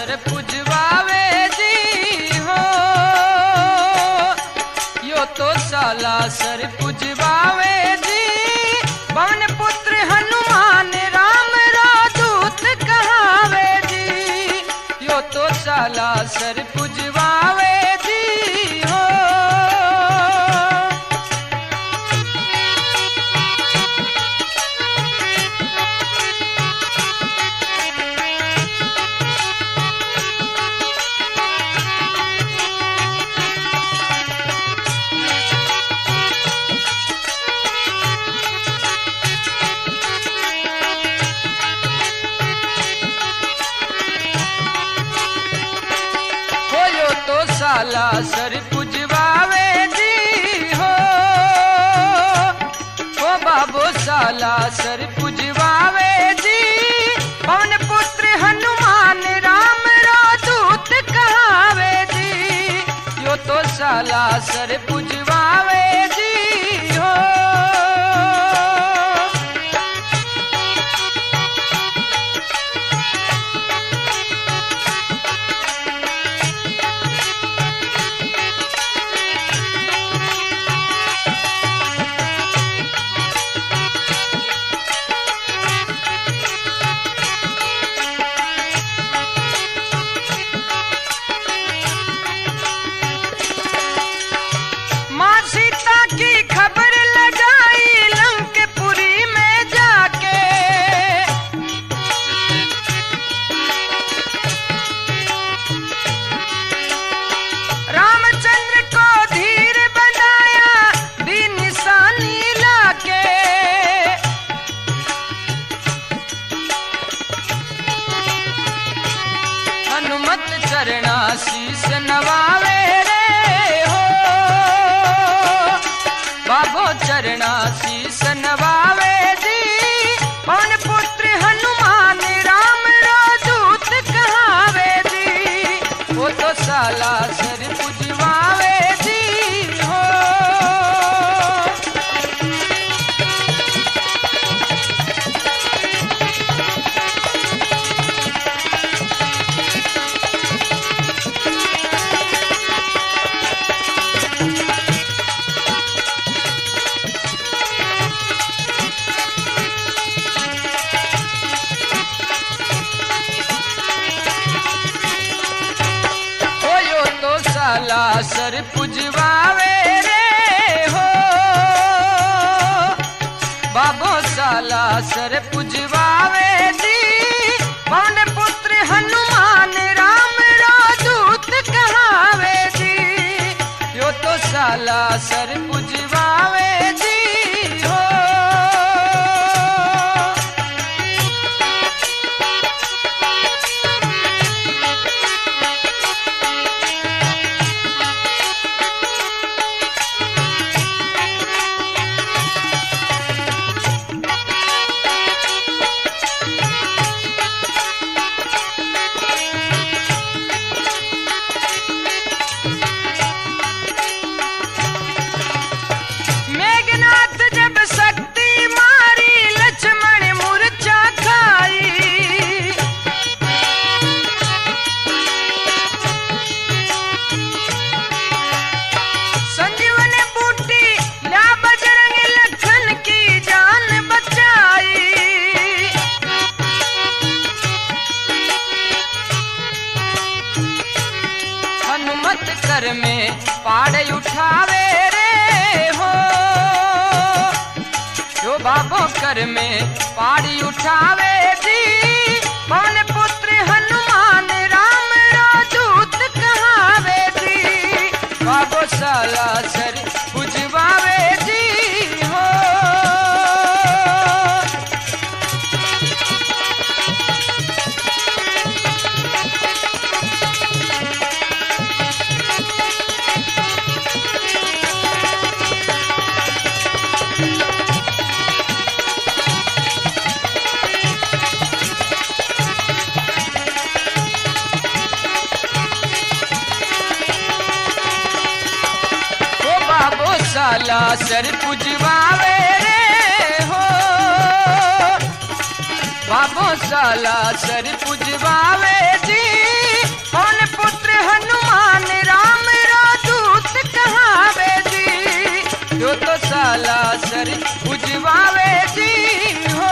सर पुजवावे जी हो, यो तो साला सर पुजवावे जी। पवन पुत्र हनुमान राम राजदूत कहावे जी, यो तो साला सर पुजवावे जी हो। साला सर पुजवावे जी हो, ओ बाबो साला सर पुजवावे जी। पवन पुत्र हनुमान राम राजदूत कहावे जी, यो तो साला सर पुजवावे जी हो। चरणा शीस नवावे रे हो, बाबो चरणा शीस नवावे जी। पवन पुत्र हनुमान राम राजदूत कहावे जी, वो तो साला सर पुजवावे जी हो। साला सर पुजवावे रे हो, बाबो साला सर पुजवावे जी। पवन पुत्र हनुमान राम राजदूत कहावे जी, यो तो साला सर पुजवावे जी हो। कर में पाड़ उठावे रे हो, जो बाबो कर में पाड़ी उठावे जी। पवन पुत्र हनुमान राम राजदूत कहावे जी, बाबो साला सर पुजवावे जी हो। साला सर पुजवावे रे हो, बाबो साला सर पुजवावे जी। पवन पुत्र हनुमान राम रो दूत कहावे जी जो तो साला सर उजवावे जी हो।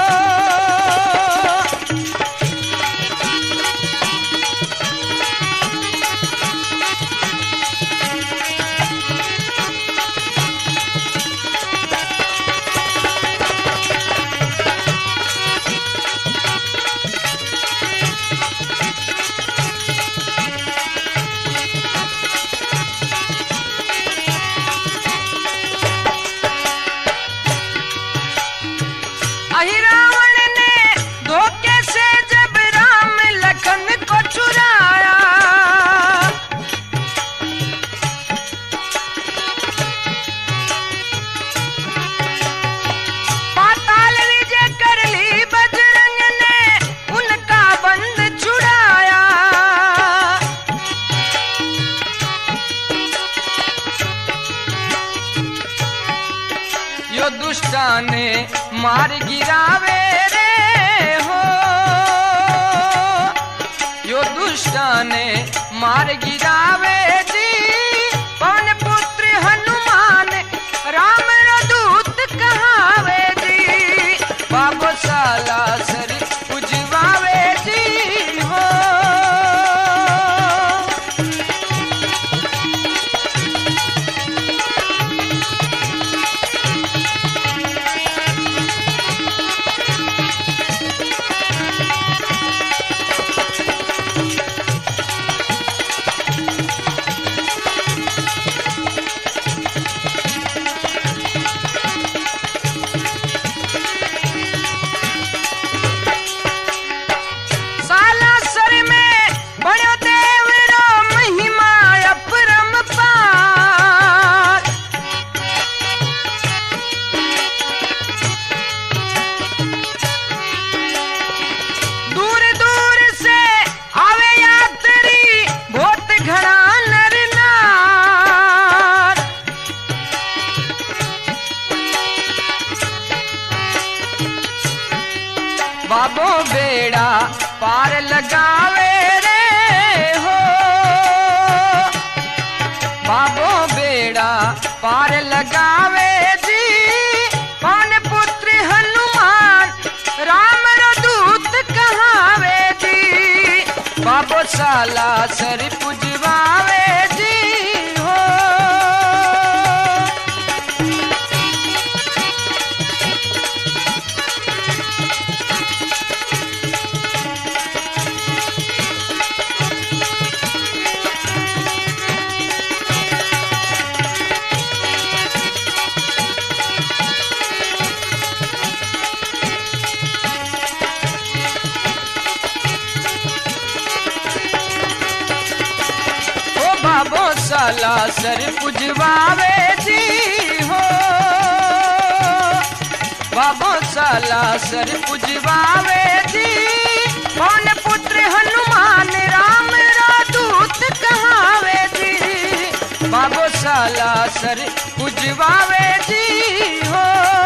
अहि रावण ने धोखे से जब राम लखन को चुराया, पाताल विजय कर ली बजरंग ने उनका बंद छुड़ाया। यो दुष्टा ने मार गिरावे रे हो, यो दुष्टा ने मार गिरावे जी पवन पुत्र हनुमान राम रो दूत कहावे जी बाबो साला सर उजवावे जी हो। बाबो बेड़ा पार लगावे रे हो, बाबो बेड़ा पार लगावे जी पवन पुत्र हनुमान राम रो दूत कहावे जी बाबो साला सर पुजवावे जी हो। बाबो साला सर पुजवावे जी हो, बाबो साला सर पुजवावे जी पवन पुत्र हनुमान राम रो दूत कहावे जी बाबो साला सर पुजवावे जी हो।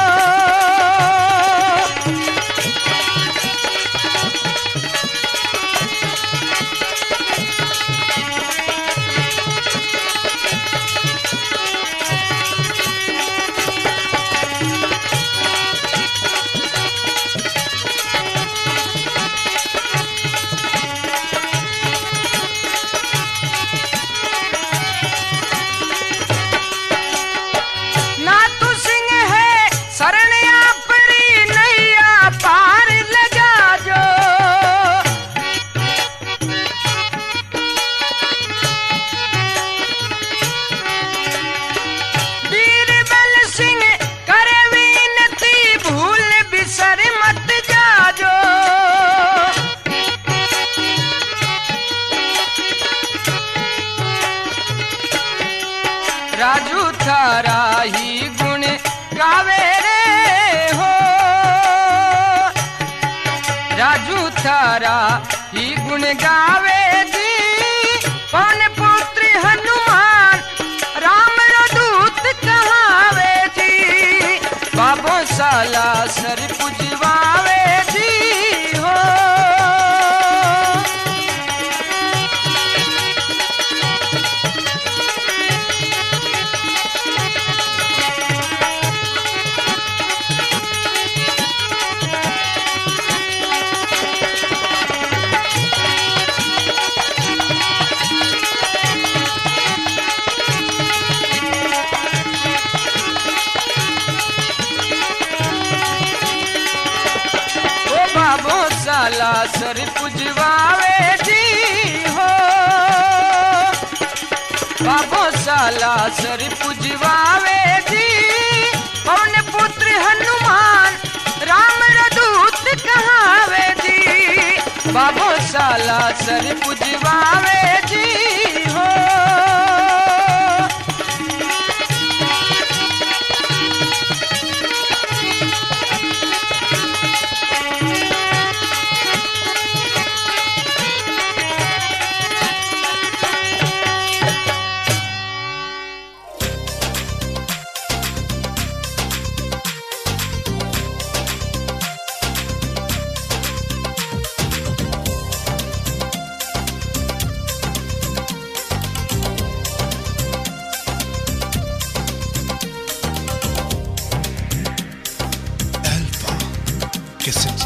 राजू थारा ही गुण गावे रे हो, राजू थारा ही गुण गावे जी पवन पुत्र हनुमान राम रो दूत कहावे जी बाबो साला सर पुजवावे जी हो। सर पुजवावे जी हो, बाबो साला सर पुजवावे जी। पवन पुत्र हनुमान राम रदूत कहावे जी, बाबो साला सर पुजवावे जी हो। Alpha Cassette